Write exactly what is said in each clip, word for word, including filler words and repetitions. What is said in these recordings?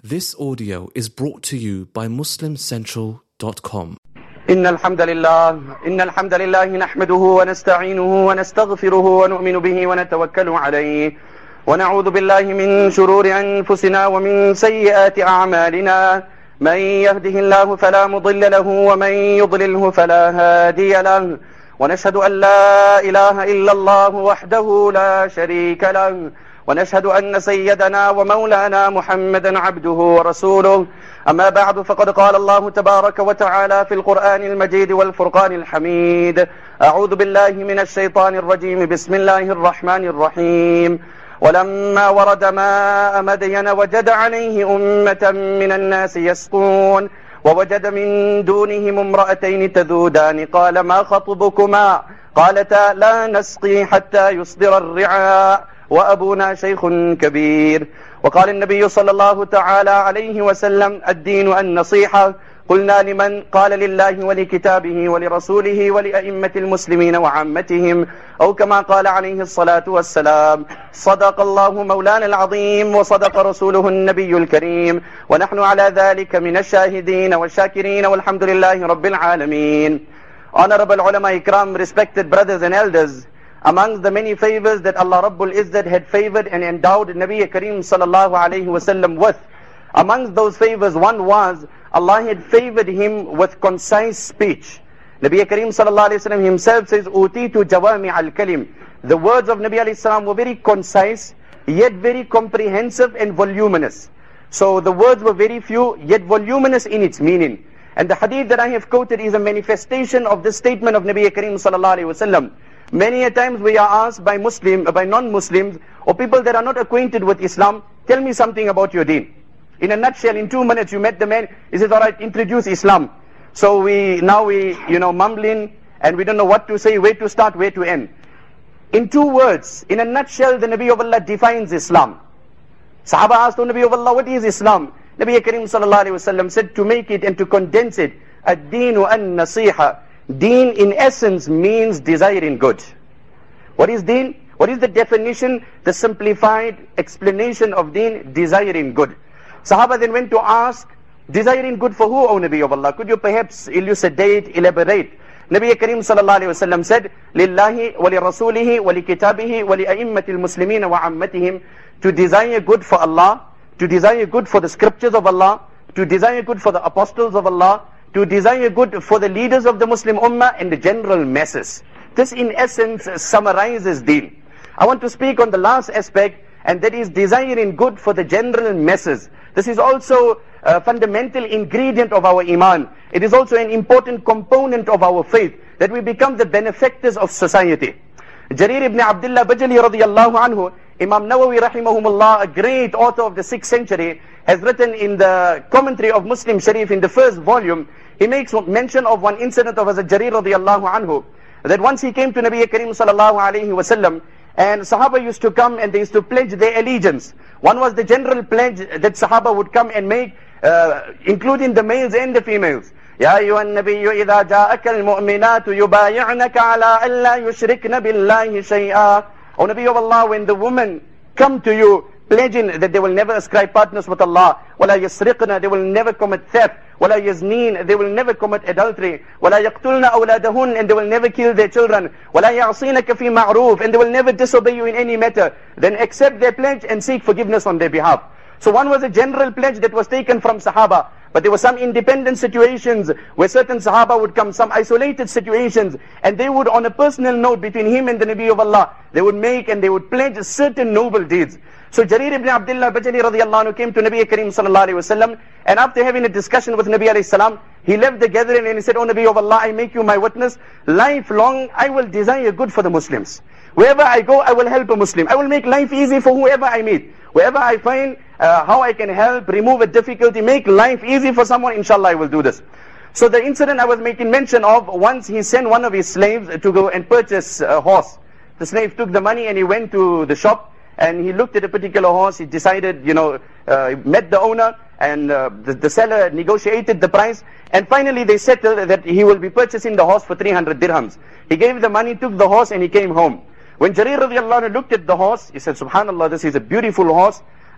This audio is brought to you by muslim central dot com. إن الحمد لله إن الحمد لله نحمده ونستعينه ونستغفره ونؤمن به ونتوكل عليه ونعوذ بالله من شرور أنفسنا ومن سيئات أعمالنا من يهده الله فلا مضل له ومن يضلله فلا هادي له ونشهد أن لا إله إلا الله وحده لا شريك له ونشهد أن سيدنا ومولانا محمدا عبده ورسوله أما بعد فقد قال الله تبارك وتعالى في القرآن المجيد والفرقان الحميد أعوذ بالله من الشيطان الرجيم بسم الله الرحمن الرحيم ولما ورد ماء مدين وجد عليه أمة من الناس يسقون ووجد من دونهم امرأتين تذودان قال ما خطبكما قالتا لا نسقي حتى يصدر الرعاء وأبونا شيخ كبير وقال النبي صلى الله تعالى عليه وسلم الدين النصيحة قلنا لمن قال لله ولكتابه ولرسوله ولأئمة المسلمين وعامتهم أو كما قال عليه الصلاة والسلام صدق الله مولانا العظيم وصدق رسوله النبي الكريم ونحن على ذلك من الشاهدين والشاكرين والحمد لله رب العالمين. Honorable ulama ikram, respected brothers and elders, amongst the many favors that Allah Rabbul Izzat had favored and endowed Nabi Kareem sallallahu alayhi wasallam with, amongst those favors one was Allah had favored him with concise speech. Nabi Kareem sallallahu alayhi wasallam himself says, Utitu jawami al-kalim. The words of Nabi alayhi salam were very concise, yet very comprehensive and voluminous. So the words were very few, yet voluminous in its meaning. And the hadith that I have quoted is a manifestation of this statement of Nabi Kareem sallallahu alayhi wasallam. Many a times we are asked by Muslim, by non-Muslims, or people that are not acquainted with Islam, tell me something about your deen. In a nutshell, in two minutes you met the man, he says, all right, introduce Islam. So we, now we, you know, mumbling, and we don't know what to say, where to start, where to end. In two words, in a nutshell, the Nabi of Allah defines Islam. Sahaba asked the Nabi of Allah, what is Islam? Nabi Kareem sallallahu alayhi wasallam said, to make it and to condense it, ad-deenu an-nasiha. Deen in essence means desiring good. What is deen? What is the definition? The simplified explanation of deen, desiring good. Sahaba then went to ask, desiring good for who, O Nabi of Allah? Could you perhaps elucidate, elaborate? Nabi Kareem sallallahu alayhi wasallam said, Lillahi wa li rasulihi wa li kitabihi wa li a'immatil muslimina wa ammatihim. To desire good for Allah, to desire good for the scriptures of Allah, to desire good for the apostles of Allah, to desire good for the leaders of the Muslim Ummah and the general masses. This in essence summarizes deen. I want to speak on the last aspect, and that is desiring good for the general masses. This is also a fundamental ingredient of our iman. It is also an important component of our faith, that we become the benefactors of society. Jarir ibn Abdullah Bajali radiyallahu anhu, Imam Nawawi rahimahumullah, a great author of the sixth century, has written in the commentary of Muslim Sharif in the first volume, he makes mention of one incident of Hazrat Jarir radiyallahu anhu, that once he came to Nabi Kareem sallallahu alayhi wasallam, and Sahaba used to come and they used to pledge their allegiance. One was the general pledge that Sahaba would come and make, uh, including the males and the females. Ya ayyuhan nabiyyu idha ja'aka al-mu'minatu yubayi'naka ala an la yushrikna billahi shay'a. O Nabi of Allah, when the women come to you pledging that they will never ascribe partners with Allah, wala yasriqna, they will never commit theft, wala yazneen, they will never commit adultery, wala yaqtulna awladahun, and they will never kill their children, wala ya'sinaka fi ma'roof, and they will never disobey you in any matter, then accept their pledge and seek forgiveness on their behalf. So one was a general pledge that was taken from Sahaba, but there were some independent situations where certain Sahaba would come, some isolated situations, and they would, on a personal note between him and the Nabi of Allah, they would make and they would pledge certain noble deeds. So Jarir ibn Abdullah Bajali radiyallahu anhu came to Nabi Kareem sallallahu alayhi wasallam, and after having a discussion with Nabi alayhi salam, he left the gathering and he said, O Nabi of Allah, I make you my witness, lifelong I will desire good for the Muslims. Wherever I go, I will help a Muslim. I will make life easy for whoever I meet. Wherever I find uh, how I can help, remove a difficulty, make life easy for someone, inshallah I will do this. So the incident I was making mention of, once he sent one of his slaves to go and purchase a horse. The slave took the money and he went to the shop and he looked at a particular horse. He decided, you know, uh, met the owner, and uh, the, the seller negotiated the price, and finally they settled that he will be purchasing the horse for three hundred dirhams. He gave the money, took the horse, and he came home. When Jarir radiallahu anhu looked at the horse, he said, Subhanallah, this is a beautiful horse.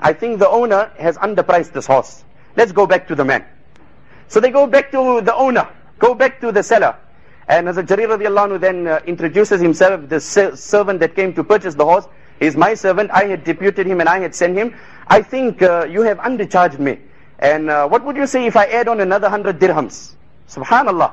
I think the owner has underpriced this horse. Let's go back to the man. So they go back to the owner, go back to the seller. And Hazrat Jarir radiallahu anhu then uh, introduces himself, the ser servant that came to purchase the horse. He's my servant, I had deputed him and I had sent him. I think uh, you have undercharged me. And uh, what would you say if I add on another hundred dirhams? Subhanallah.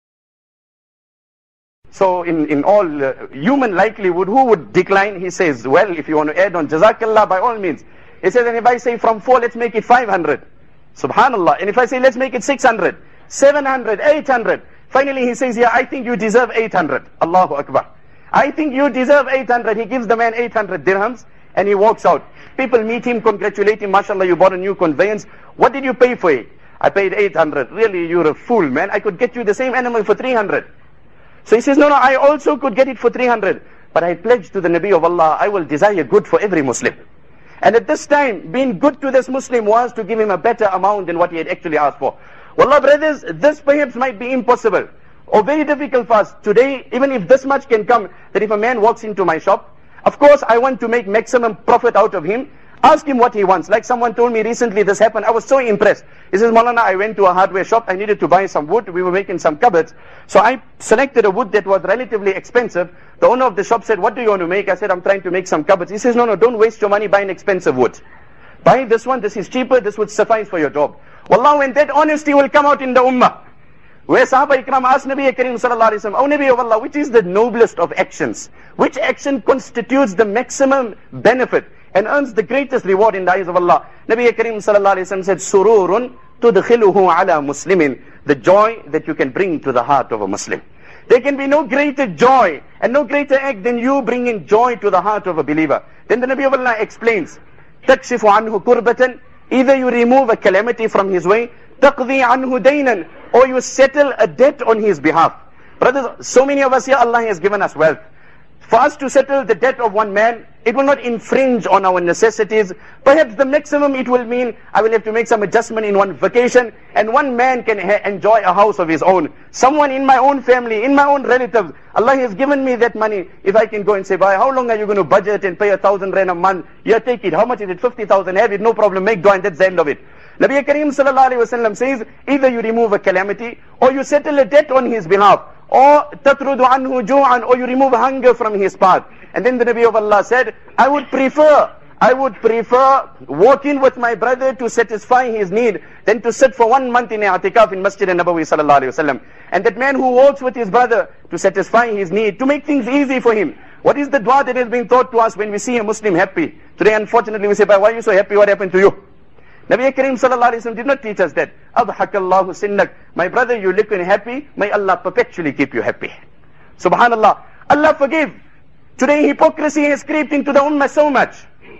So in, in all uh, human likelihood, who would decline? He says, well, if you want to add on, Jazakallah, by all means. He says, and if I say from four, let's make it five hundred. Subhanallah. And if I say, let's make it six hundred, seven hundred, eight hundred. Finally he says, yeah, I think you deserve eight hundred. Allahu Akbar. I think you deserve eight hundred. He gives the man eight hundred dirhams and he walks out. People meet him, congratulate him, mashallah, you bought a new conveyance. What did you pay for it? I paid eight hundred. Really, you're a fool, man. I could get you the same animal for three hundred. So he says, no, no, I also could get it for three hundred. But I pledged to the Nabi of Allah, I will desire good for every Muslim. And at this time, being good to this Muslim was to give him a better amount than what he had actually asked for. Wallah, brothers, this perhaps might be impossible or very difficult for us today, even if this much can come, that if a man walks into my shop, of course I want to make maximum profit out of him. Ask him what he wants. Like someone told me recently this happened, I was so impressed. He says, Maulana, I went to a hardware shop, I needed to buy some wood, we were making some cupboards. So I selected a wood that was relatively expensive. The owner of the shop said, what do you want to make? I said, I'm trying to make some cupboards. He says, no, no, don't waste your money buying expensive wood. Buy this one, this is cheaper, this would suffice for your job. Wallah, when that honesty will come out in the ummah, where Sahaba Ikram asked Nabi Kareem sallallahu alayhi wa sallam, oh Nabi of Allah, which is the noblest of actions? Which action constitutes the maximum benefit and earns the greatest reward in the eyes of Allah? Nabi Kareem sallallahu alayhi wa sallam said, sururun tudkhiluhu ala muslimin, the joy that you can bring to the heart of a Muslim. There can be no greater joy and no greater act than you bringing joy to the heart of a believer. Then the Nabi of Allah explains, takshifu anhu kurbatan, either you remove a calamity from his way, taqdi anhu daynan, or you settle a debt on his behalf. Brothers, so many of us here, Allah has given us wealth. For us to settle the debt of one man, it will not infringe on our necessities. Perhaps the maximum it will mean, I will have to make some adjustment in one vacation, and one man can enjoy a house of his own. Someone in my own family, in my own relatives, Allah has given me that money. If I can go and say, bhai, how long are you going to budget and pay a thousand rand a month? Yeah, take it. How much is it? fifty thousand. Have it, no problem. Make dua, and that's the end of it. Nabi Kareem sallallahu alayhi wa sallam says, either you remove a calamity, or you settle a debt on his behalf, or tatrudu anhu ju'an, or you remove hunger from his path. And then the Nabi of Allah said, I would prefer, I would prefer walking with my brother to satisfy his need than to sit for one month in i'tikaf in Masjid al-Nabawi sallallahu alayhi wa sallam. And that man who walks with his brother to satisfy his need, to make things easy for him. What is the dua that has been taught to us when we see a Muslim happy? Today unfortunately we say, why are you so happy? What happened to you? Nabi Kareem sallallahu alayhi wa sallam did not teach us that. Adhakallahu sinnak. My brother, you looking happy, may Allah perpetually keep you happy. Subhanallah. Allah forgive. Today hypocrisy has creeped into the ummah so much.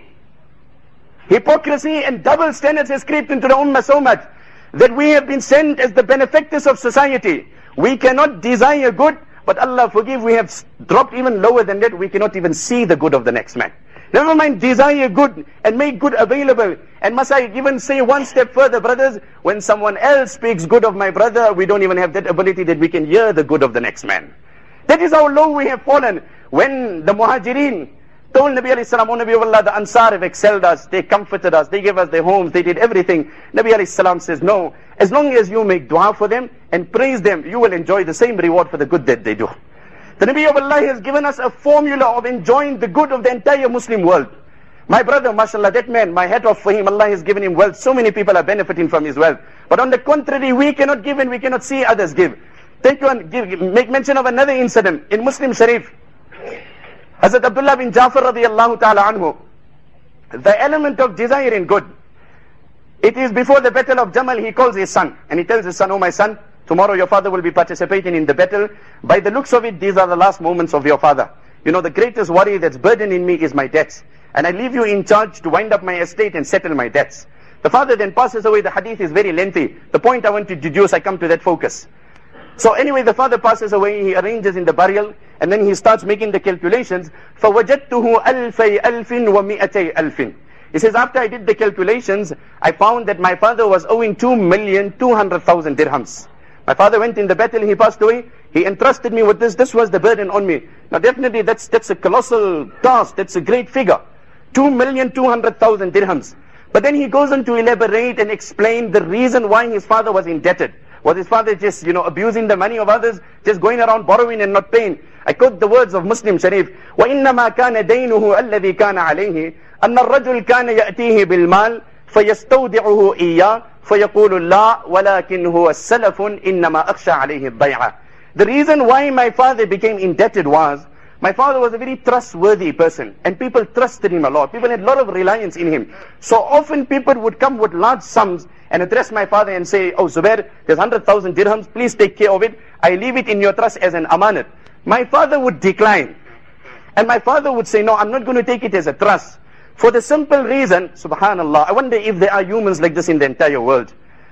Hypocrisy and double standards has creeped into the ummah so much that we have been sent as the benefactors of society. We cannot desire good, but Allah forgive, we have dropped even lower than that. We cannot even see the good of the next man. Never mind desire good and make good available. And must I even say one step further, brothers, when someone else speaks good of my brother, we don't even have that ability that we can hear the good of the next man. That is how low we have fallen. When the Muhajirin told Nabi alayhi salam, oh Nabi of Allah, the Ansar have excelled us, they comforted us, they gave us their homes, they did everything. Nabi alayhi salam says, no, as long as you make dua for them and praise them, you will enjoy the same reward for the good that they do. The Nabi of Allah has given us a formula of enjoying the good of the entire Muslim world. My brother, mashallah, that man, my hat off for him, Allah has given him wealth. So many people are benefiting from his wealth. But on the contrary, we cannot give and we cannot see others give. Take one, give, make mention of another incident in Muslim Sharif. Hazrat Abdullah bin Jafar radiyallahu ta'ala anhu, the element of desiring good. It is before the battle of Jamal, he calls his son. And he tells his son, oh my son, tomorrow your father will be participating in the battle. By the looks of it, these are the last moments of your father. You know, the greatest worry that's burdening me is my debts. And I leave you in charge to wind up my estate and settle my debts. The father then passes away. The hadith is very lengthy. The point I want to deduce, I come to that focus. So anyway, the father passes away, he arranges in the burial, and then he starts making the calculations. فَوَجَدْتُهُ أَلْفَيْ أَلْفٍ وَمِئَتَيْ أَلْفٍ. He says, after I did the calculations, I found that my father was owing two million two hundred thousand dirhams. My father went in the battle, he passed away, he entrusted me with this, this was the burden on me. Now definitely that's, that's a colossal task, that's a great figure. two million two hundred thousand dirhams. But then he goes on to elaborate and explain the reason why his father was indebted. Was his father just, you know, abusing the money of others, just going around borrowing and not paying? I quote the words of Muslim Sharif, وَإِنَّمَا كَانَ دَيْنُهُ الَّذِي كَانَ عَلَيْهِ أَنَّ الرَّجُلْ كَانَ يَأْتِيهِ بِالْمَالِ فَيَسْتَوْدِعُهُ إِيَّاهُ فَيَقُولُ اللَّهُ وَلَكِنْ هُوَ السَّلَفٌ إِنَّمَا أَخْشَى عَلَيْهِ الضَّيْعَةِ. The reason why my father became indebted was, my father was a very trustworthy person, and people trusted him a lot. People had a lot of reliance in him. So often people would come with large sums and address my father and say, oh Zubair, there's one hundred thousand dirhams, please take care of it. I leave it in your trust as an amanat. My father would decline. And my father would say, no, I'm not going to take it as a trust. For the simple reason, subhanallah, I wonder if there are humans like this in the entire world.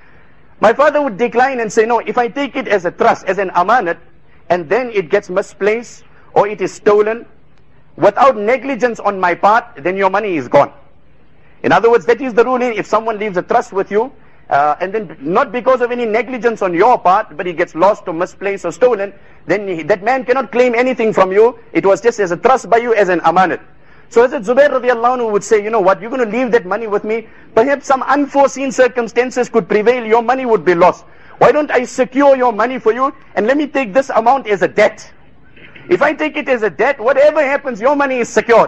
My father would decline and say, no, if I take it as a trust, as an amanat, and then it gets misplaced, or it is stolen, without negligence on my part, then your money is gone. In other words, that is the ruling. If someone leaves a trust with you, uh, and then not because of any negligence on your part, but it gets lost or misplaced or stolen, then he, that man cannot claim anything from you. It was just as a trust by you, as an amanat. So Hazrat Zubair radiallahu anhu would say, you know what, you're going to leave that money with me. Perhaps some unforeseen circumstances could prevail, your money would be lost. Why don't I secure your money for you, and let me take this amount as a debt. If I take it as a debt, whatever happens, your money is secured.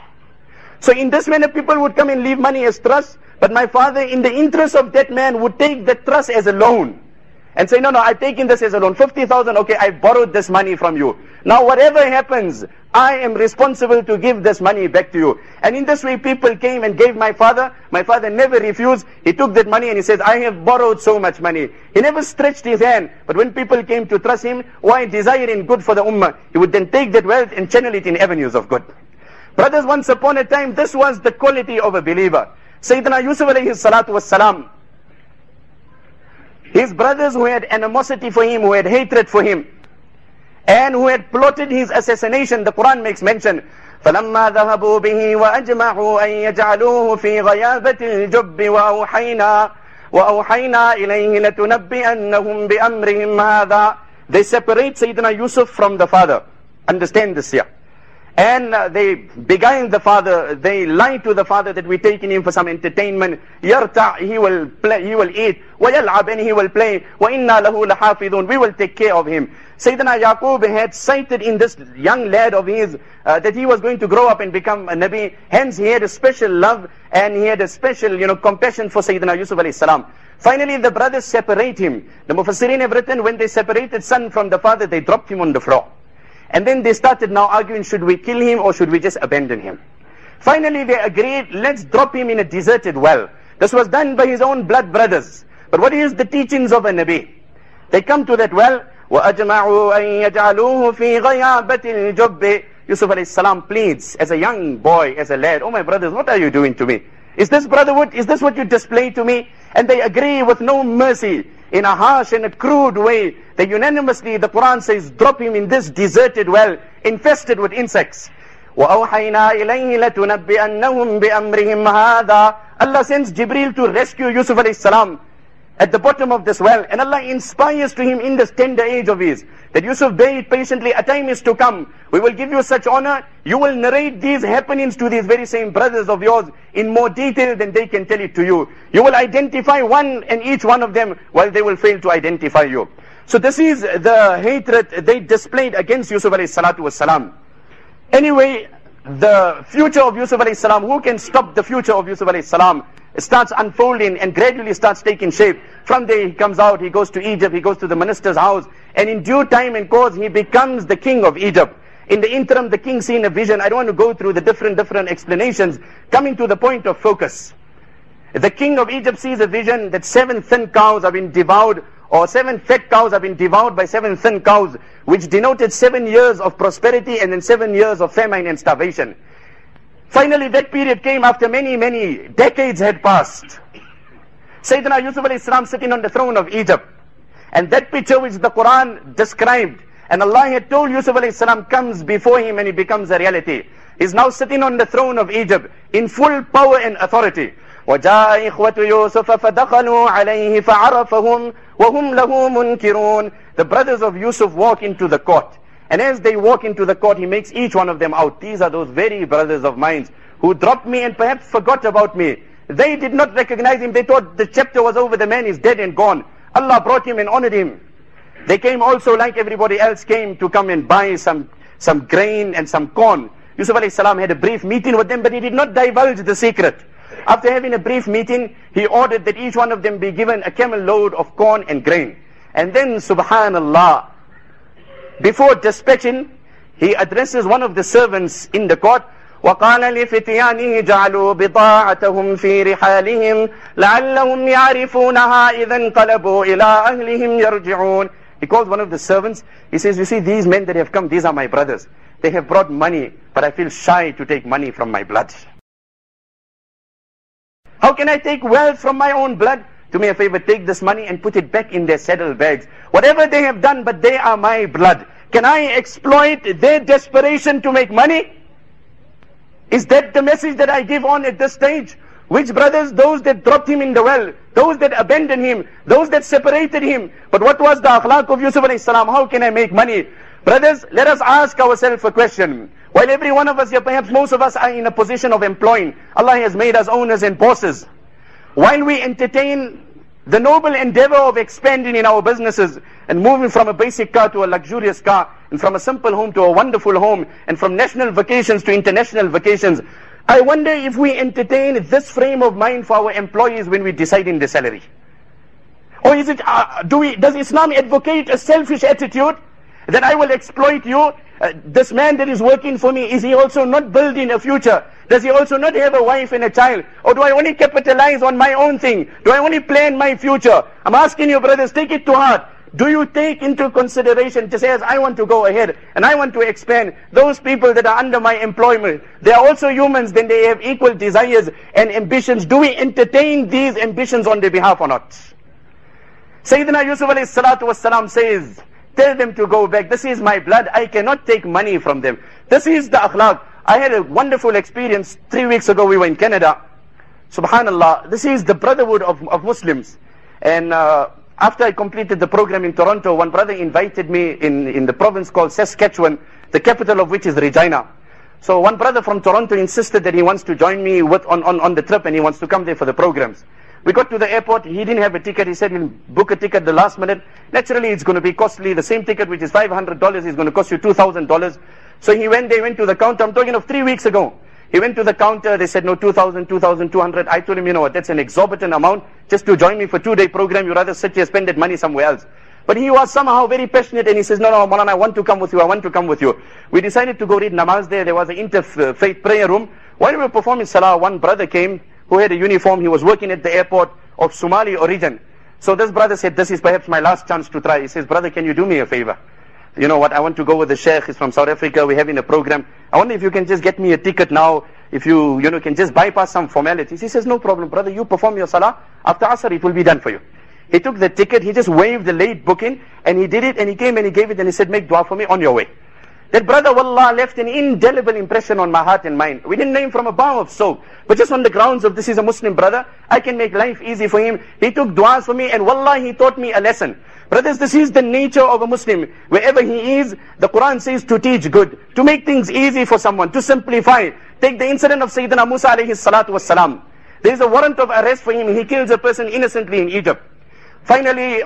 So in this manner, people would come and leave money as trust, but my father, in the interest of that man, would take the trust as a loan. And say, no, no, I've taken this as a loan, fifty thousand, okay, I borrowed this money from you. Now whatever happens, I am responsible to give this money back to you. And in this way, people came and gave my father. My father never refused. He took that money and he says, I have borrowed so much money. He never stretched his hand. But when people came to trust him, why desiring good for the ummah, he would then take that wealth and channel it in avenues of good. Brothers, once upon a time, this was the quality of a believer. Sayyidina Yusuf alayhi salatu was salam. His brothers who had animosity for him, who had hatred for him, and who had plotted his assassination, the Quran makes mention, فَلَمَّا ذَهَبُوا بِهِ وَأَجْمَعُوا أَن يَجْعَلُوهُ فِي غَيَابَةِ الْجُبِّ وَأَوْحَيْنَا وَأَوْحَيْنَا إِلَيْهِ لَتُنَبِّئَنَّهُمْ بِأَمْرِهِمْ هَذَا. They separate Sayyidina Yusuf from the father. Understand this here. And uh, they beguile the father, they lie to the father that we're taking him for some entertainment. يَرْتَعْ, he will play, he will eat. وَيَلْعَبْ, and he will play. وَإِنَّا لَهُ لَحَافِظُونَ, we will take care of him. Sayyidina Yaqub had sighted in this young lad of his uh, that he was going to grow up and become a Nabi. Hence he had a special love and he had a special, you know, compassion for Sayyidina Yusuf alayhi salam. Finally the brothers separate him. The Mufassirin have written, when they separated son from the father, they dropped him on the floor. And then they started now arguing, should we kill him or should we just abandon him? Finally they agreed, let's drop him in a deserted well. This was done by his own blood brothers. But what is the teachings of a Nabi? They come to that well, وَأَجْمَعُوا أَن يَجْعَلُوهُ فِي غَيَابَةِ الْجُبِّ. Yusuf alayhi salam pleads as a young boy, as a lad, oh my brothers, what are you doing to me? Is this brotherhood? Is this what you display to me? And they agree with no mercy, in a harsh and a crude way. They unanimously, the Quran says, drop him in this deserted well, infested with insects. وَأَوْحَيْنَا إِلَيْهِ لَتُنَبِّئَنَّهُمْ بِأَمْرِهِمْ هَذَا. Allah sends Jibreel to rescue Yusuf alayhi salam at the bottom of this well. And Allah inspires to him in this tender age of his, that Yusuf, bear it patiently, a time is to come. We will give you such honor. You will narrate these happenings to these very same brothers of yours in more detail than they can tell it to you. You will identify one and each one of them, while they will fail to identify you. So this is the hatred they displayed against Yusuf alayhi salatu was salam. Anyway, the future of Yusuf alayhi salam, who can stop the future of Yusuf alayhi salam? It starts unfolding and gradually starts taking shape. From there he comes out, he goes to Egypt, he goes to the minister's house, and in due time and course he becomes the king of Egypt. In the interim, the king seen a vision. I don't want to go through the different different explanations. Coming to the point of focus, the king of Egypt sees a vision that seven thin cows have been devoured, or seven fat cows have been devoured by seven thin cows, which denoted seven years of prosperity and then seven years of famine and starvation. Finally that period came after many many decades had passed. Sayyidina Yusuf alayhi salam sitting on the throne of Egypt, and that picture which the Quran described, and Allah had told Yusuf alayhi salam, comes before him and it becomes a reality. He's now sitting on the throne of Egypt in full power and authority. وَجَاءَ إِخْوَةُ يُوسُفَ فَدَخَلُوا عَلَيْهِ فَعَرَفَهُمْ وَهُمْ لَهُ مُنْكِرُونَ. The brothers of Yusuf walk into the court, and as they walk into the court, he makes each one of them out. These are those very brothers of mine who dropped me and perhaps forgot about me. They did not recognize him. They thought the chapter was over, the man is dead and gone. Allah brought him and honored him. They came also like everybody else came to come and buy some, some grain and some corn. Yusuf alayhi salam had a brief meeting with them, but he did not divulge the secret. After having a brief meeting, he ordered that each one of them be given a camel load of corn and grain. And then, subhanallah, before dispatching, he addresses one of the servants in the court. وَقَالَ لِفِتْيَانِهِ جَعَلُوا بِضَاعَتَهُمْ فِي رِحَالِهِمْ لَعَلَّهُمْ يَعْرِفُونَهَا إِذَا انْقَلَبُوا إِلَىٰ أَهْلِهِمْ يَرْجِعُونَ. He calls one of the servants. He says, you see, these men that have come, these are my brothers. They have brought money, but I feel shy to take money from my blood. How can I take wealth from my own blood? Do me a favor, take this money and put it back in their saddle bags. Whatever they have done, but they are my blood. Can I exploit their desperation to make money? Is that the message that I give on at this stage? Which brothers? Those that dropped him in the well, those that abandoned him, those that separated him. But what was the akhlaq of Yusuf alayhi salam? How can I make money? Brothers, let us ask ourselves a question. While every one of us here, perhaps most of us are in a position of employing, Allah has made us owners and bosses. While we entertain the noble endeavor of expanding in our businesses and moving from a basic car to a luxurious car, and from a simple home to a wonderful home, and from national vacations to international vacations, I wonder if we entertain this frame of mind for our employees when we decide in the salary. Or is it, uh, do we, does Islam advocate a selfish attitude that I will exploit you? Uh, this man that is working for me, is he also not building a future? Does he also not have a wife and a child? Or do I only capitalize on my own thing? Do I only plan my future? I'm asking you, brothers, take it to heart. Do you take into consideration to say, as I want to go ahead and I want to expand, those people that are under my employment, they are also humans, then they have equal desires and ambitions. Do we entertain these ambitions on their behalf or not? Sayyidina Yusuf alayhi salatu wassalam says, tell them to go back. This is my blood. I cannot take money from them. This is the akhlaq. I had a wonderful experience. Three weeks ago we were in Canada. Subhanallah. This is the brotherhood of, of Muslims. And uh, after I completed the program in Toronto, one brother invited me in, in the province called Saskatchewan, the capital of which is Regina. So one brother from Toronto insisted that he wants to join me with, on, on, on the trip, and he wants to come there for the programs. We got to the airport, he didn't have a ticket. He said he'll book a ticket the last minute. Naturally, it's going to be costly. The same ticket, which is five hundred dollars, is going to cost you two thousand dollars. So he went, they went to the counter. I'm talking of three weeks ago. He went to the counter, they said, no, two thousand, two thousand two hundred. I told him, you know what, that's an exorbitant amount. Just to join me for two-day program, you'd rather sit here, spend that money somewhere else. But he was somehow very passionate, and he says, no, no, Maulana, I want to come with you, I want to come with you. We decided to go read namaz there. There was an interfaith prayer room. While we were performing salah, one brother came who had a uniform. He was working at the airport, of Somali origin. So this brother said, this is perhaps my last chance to try. He says, brother, can you do me a favor? You know what, I want to go with the sheikh. He's from South Africa. We're having a program. I wonder if you can just get me a ticket now. If you, you know, can just bypass some formalities. He says, no problem, brother. You perform your salah. After Asr, it will be done for you. He took the ticket. He just waived the late booking. And he did it. And he came and he gave it. And he said, make dua for me on your way. That brother, wallah, left an indelible impression on my heart and mind. We didn't name from a bar of soap, but just on the grounds of this is a Muslim brother, I can make life easy for him. He took du'as for me, and wallah, he taught me a lesson. Brothers, this is the nature of a Muslim. Wherever he is, the Quran says to teach good, to make things easy for someone, to simplify. Take the incident of Sayyidina Musa alayhi salatu wassalam. There is a warrant of arrest for him. He kills a person innocently in Egypt. Finally,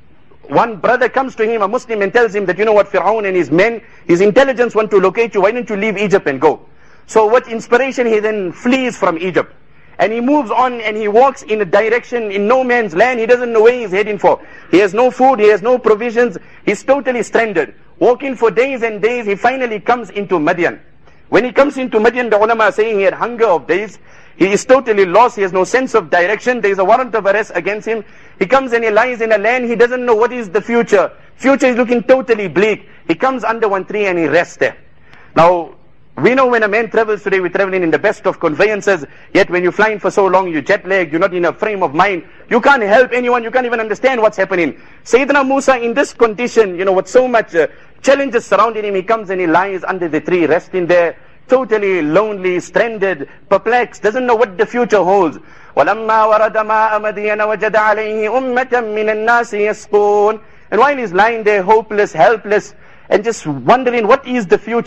one brother comes to him, a Muslim, and tells him that, you know what, Fir'aun and his men, his intelligence want to locate you. Why don't you leave Egypt and go? So with inspiration, he then flees from Egypt. And he moves on and he walks in a direction in no man's land. He doesn't know where he's heading for. He has no food, he has no provisions. He's totally stranded. Walking for days and days, he finally comes into Madian. When he comes into Madian, the ulama are saying he had hunger of days. He is totally lost. He has no sense of direction. There is a warrant of arrest against him. He comes and he lies in a land. He doesn't know what is the future. Future is looking totally bleak. He comes under one tree and he rests there. Now, we know when a man travels today, we're traveling in the best of conveyances. Yet when you're flying for so long, you're jet lagged, you're not in a frame of mind. You can't help anyone. You can't even understand what's happening. Sayyidina Musa, in this condition, you know, with so much uh, challenges surrounding him, he comes and he lies under the tree, resting there. Totally lonely, stranded, perplexed, doesn't know what the future holds. وَلَمَّا وَرَدَ مَاءَ مَدْيَنَ وَجَدَ عَلَيْهِ أُمَّةً مِّنَ النَّاسِ يَسْقُونَ. And while he's lying there, hopeless, helpless, and just wondering what is the future,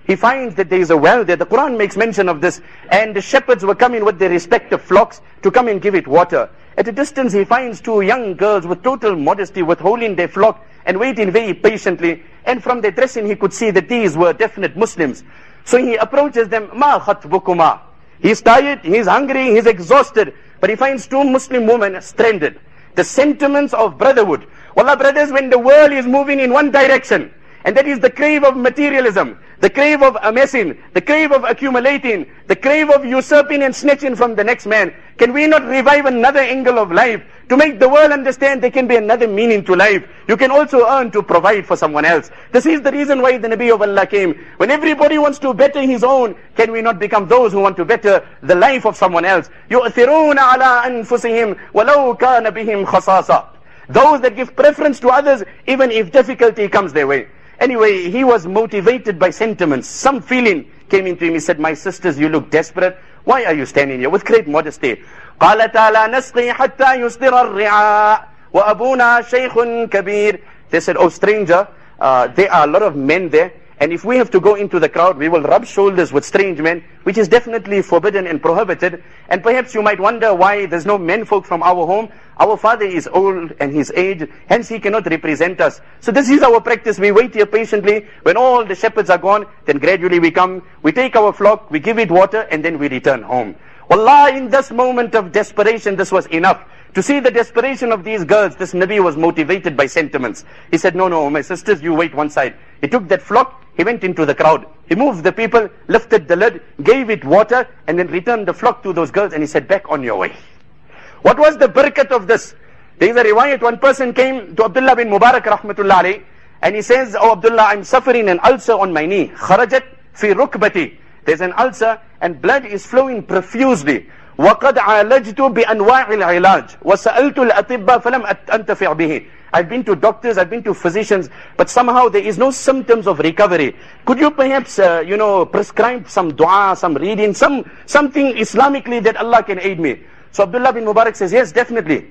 he finds that there is a well there. The Quran makes mention of this. And the shepherds were coming with their respective flocks to come and give it water. At a distance, he finds two young girls with total modesty, withholding their flock and waiting very patiently. And from their dressing, he could see that these were definite Muslims. So he approaches them, Ma khatbukuma. He's tired, he's hungry, he's exhausted. But he finds two Muslim women stranded. The sentiments of brotherhood. Wallah, brothers, when the world is moving in one direction, and that is the crave of materialism, the crave of amassing, the crave of accumulating, the crave of usurping and snatching from the next man, can we not revive another angle of life to make the world understand there can be another meaning to life? You can also earn to provide for someone else. This is the reason why the Nabi of Allah came. When everybody wants to better his own, can we not become those who want to better the life of someone else? يُؤْثِرُونَ عَلَىٰ أَنفُسِهِمْ وَلَوْ كَانَ بِهِمْ خَصَاصَةٌ. Those that give preference to others, even if difficulty comes their way. Anyway, he was motivated by sentiments. Some feeling came into him. He said, my sisters, you look desperate. Why are you standing here? With great modesty. قَالَ تَعَالَى نَسْقِي حَتَّى يُصْدِرَ الرِّعَاءَ وَأَبُونَا شَيْخٌ كَبِيرٌ. They said, oh stranger, uh, there are a lot of men there. And if we have to go into the crowd, we will rub shoulders with strange men, which is definitely forbidden and prohibited. And perhaps you might wonder why there's no menfolk from our home. Our father is old and he's aged, hence he cannot represent us. So this is our practice. We wait here patiently. When all the shepherds are gone, then gradually we come, we take our flock, we give it water, and then we return home. Wallah, in this moment of desperation, this was enough. To see the desperation of these girls, this Nabi was motivated by sentiments. He said, no, no, my sisters, you wait one side. He took that flock, he went into the crowd. He moved the people, lifted the lid, gave it water, and then returned the flock to those girls, and he said, back on your way. What was the barakat of this? There is a riwayat, one person came to Abdullah bin Mubarak rahmatullah alayh, and he says, oh Abdullah, I'm suffering an ulcer on my knee. Kharajat fi rukbati. There's an ulcer, and blood is flowing profusely. وَقَدْ عَالَجْتُ بِأَنْوَاعِ الْعِلَاجِ وَسَأَلْتُ الْأَطِبَّى فَلَمْ أَنْتَفِعْ بِهِ. I've been to doctors, I've been to physicians, but somehow there is no symptoms of recovery. Could you perhaps, uh, you know, prescribe some dua, some reading, some something Islamically that Allah can aid me? So Abdullah bin Mubarak says, yes, definitely.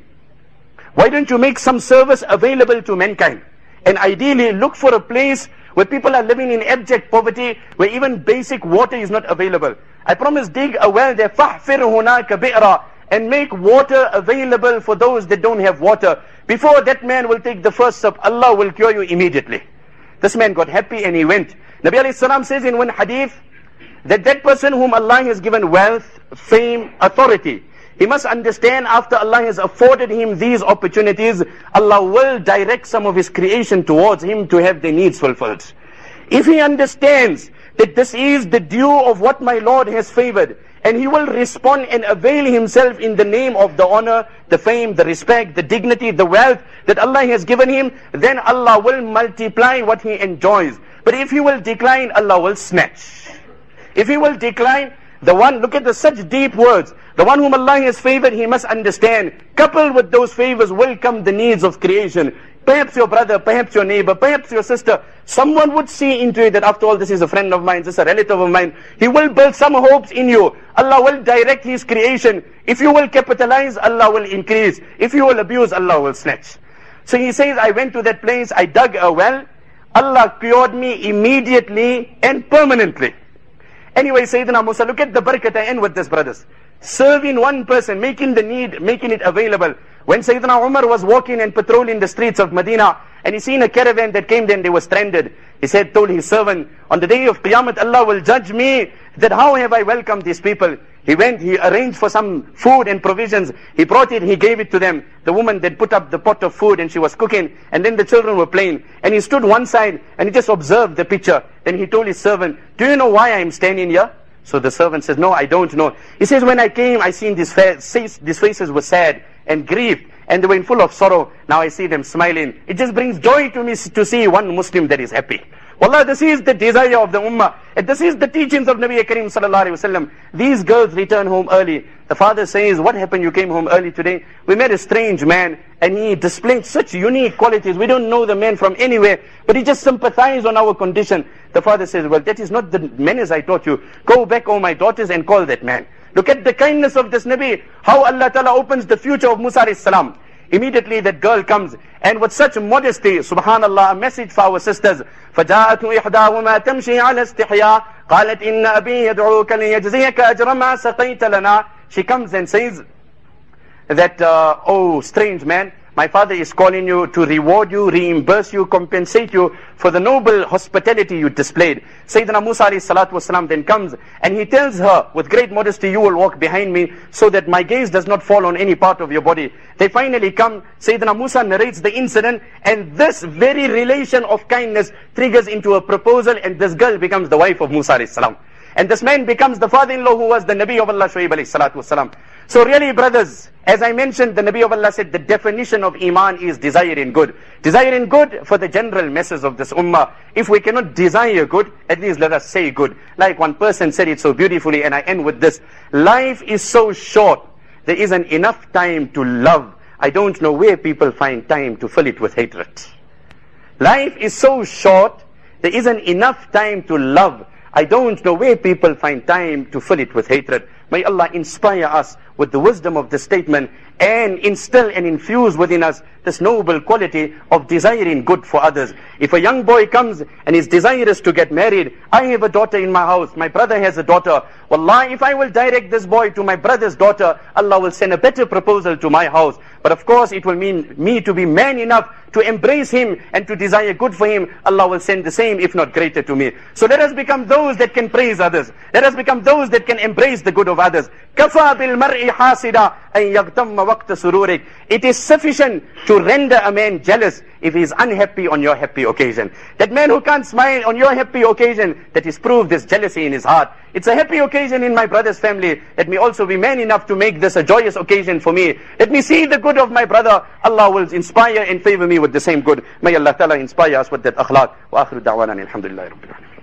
Why don't you make some service available to mankind? And ideally look for a place where people are living in abject poverty, where even basic water is not available. I promise, dig a well there, فَحْفِرْ هُنَاكَ بِئْرًا, and make water available for those that don't have water. Before that man will take the first sip, Allah will cure you immediately. This man got happy and he went. Nabi alayhi salam says in one hadith, that that person whom Allah has given wealth, fame, authority, he must understand after Allah has afforded him these opportunities, Allah will direct some of his creation towards him to have their needs fulfilled. If he understands that this is the due of what my Lord has favored, and he will respond and avail himself in the name of the honor, the fame, the respect, the dignity, the wealth that Allah has given him, then Allah will multiply what he enjoys. But if he will decline, Allah will snatch. If he will decline, the one, look at the such deep words, the one whom Allah has favored, he must understand, coupled with those favors will come the needs of creation. Perhaps your brother, perhaps your neighbor, perhaps your sister, someone would see into it that after all, this is a friend of mine, this is a relative of mine. He will build some hopes in you. Allah will direct his creation. If you will capitalize, Allah will increase. If you will abuse, Allah will snatch. So he says, I went to that place, I dug a well, Allah cured me immediately and permanently. Anyway, Sayyidina Musa, look at the barakat. I end with this, brothers. Serving one person, making the need, making it available. When Sayyidina Umar was walking and patrolling the streets of Medina, and he seen a caravan that came there and they were stranded, he said, told his servant, on the day of Qiyamah, Allah will judge me, that how have I welcomed these people? He went, he arranged for some food and provisions, he brought it, he gave it to them. The woman then put up the pot of food and she was cooking, and then the children were playing. And he stood one side and he just observed the picture. Then he told his servant, do you know why I am standing here? So the servant says, no, I don't know. He says, when I came, I seen these, fa- these faces were sad and grieved, and they were full of sorrow. Now I see them smiling. It just brings joy to me to see one Muslim that is happy. Wallah, this is the desire of the ummah. And this is the teachings of Nabi Kareem sallallahu alayhi wa sallam. These girls return home early. The father says, what happened? You came home early today? We met a strange man, and he displayed such unique qualities. We don't know the man from anywhere, but he just sympathized on our condition. The father says, well, that is not the manners I taught you. Go back, oh my daughters, and call that man. Look at the kindness of this Nabi. How Allah Ta'ala opens the future of Musa alayhi salam. Immediately that girl comes, and with such modesty, subhanallah, a message for our sisters. فَجَاءَتْهُ إِحْدَاهُمَا تَمْشِي عَلَى اسْتِحْيَاءٍ قَالَتْ إِنَّ أَبِي يَدْعُوكَ لِيَجْزِيَكَ أَجْرَ مَا سَقَيْتَ لَنَا. She comes and says that, uh, oh strange man, my father is calling you to reward you, reimburse you, compensate you for the noble hospitality you displayed. Sayyidina Musa alayhi salatu wasalam then comes and he tells her with great modesty, you will walk behind me so that my gaze does not fall on any part of your body. They finally come, Sayyidina Musa narrates the incident, and this very relation of kindness triggers into a proposal, and this girl becomes the wife of Musa alayhi salam. And this man becomes the father-in-law who was the Nabi of Allah, Shuaib alayhi salatu wasalam. So really, brothers, as I mentioned, the Nabi of Allah said the definition of Iman is desiring good. Desiring good for the general masses of this ummah. If we cannot desire good, at least let us say good. Like one person said it so beautifully, and I end with this. Life is so short, there isn't enough time to love. I don't know where people find time to fill it with hatred. Life is so short, there isn't enough time to love. I don't know where people find time to fill it with hatred. May Allah inspire us with the wisdom of this statement and instill and infuse within us this noble quality of desiring good for others. If a young boy comes and is desirous to get married, I have a daughter in my house, my brother has a daughter. Wallahi, if I will direct this boy to my brother's daughter, Allah will send a better proposal to my house. But of course, it will mean me to be man enough to embrace him and to desire good for him. Allah will send the same, if not greater, to me. So let us become those that can praise others. Let us become those that can embrace the good of others. كَفَى بِالْمَرْءِ حَاسِدًا أَنْ يَغْتَمَّ وَقْتَ سُرُورِكَ. It is sufficient to render a man jealous if he is unhappy on your happy occasion. That man who can't smile on your happy occasion, that is proof there's jealousy in his heart. It's a happy occasion in my brother's family. Let me also be man enough to make this a joyous occasion for me. Let me see the good of my brother. Allah will inspire and favor me with the same good. May Allah Ta'ala inspire us with that akhlaq. Wa akhiru da'wana alhamdulillahi rabbil alamin.